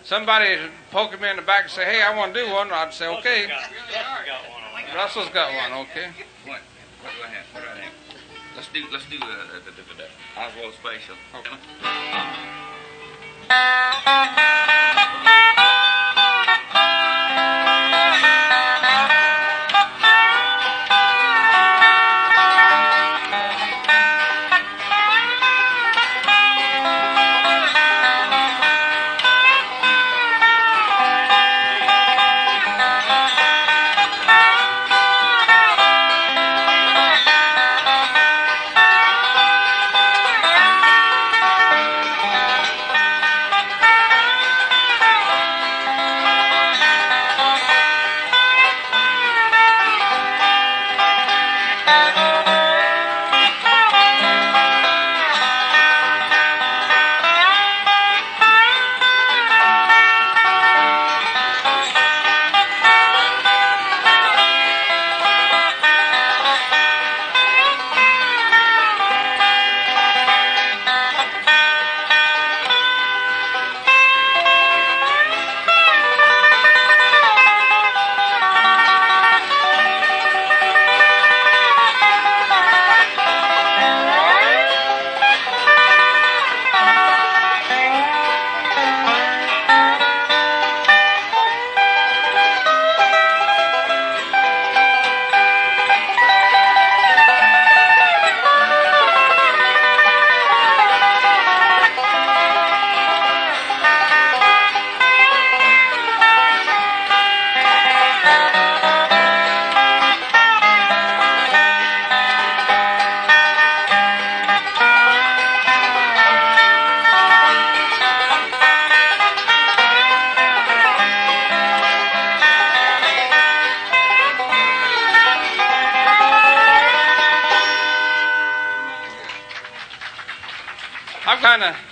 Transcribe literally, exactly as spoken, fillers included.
somebody poking me in the back and say, hey, I want to do one, I'd say, okay. Russell's got one, okay. What? What do I have? What do I have? Let's do, let's do the, the, the, the, the Oswald Special. Okay. I've kind of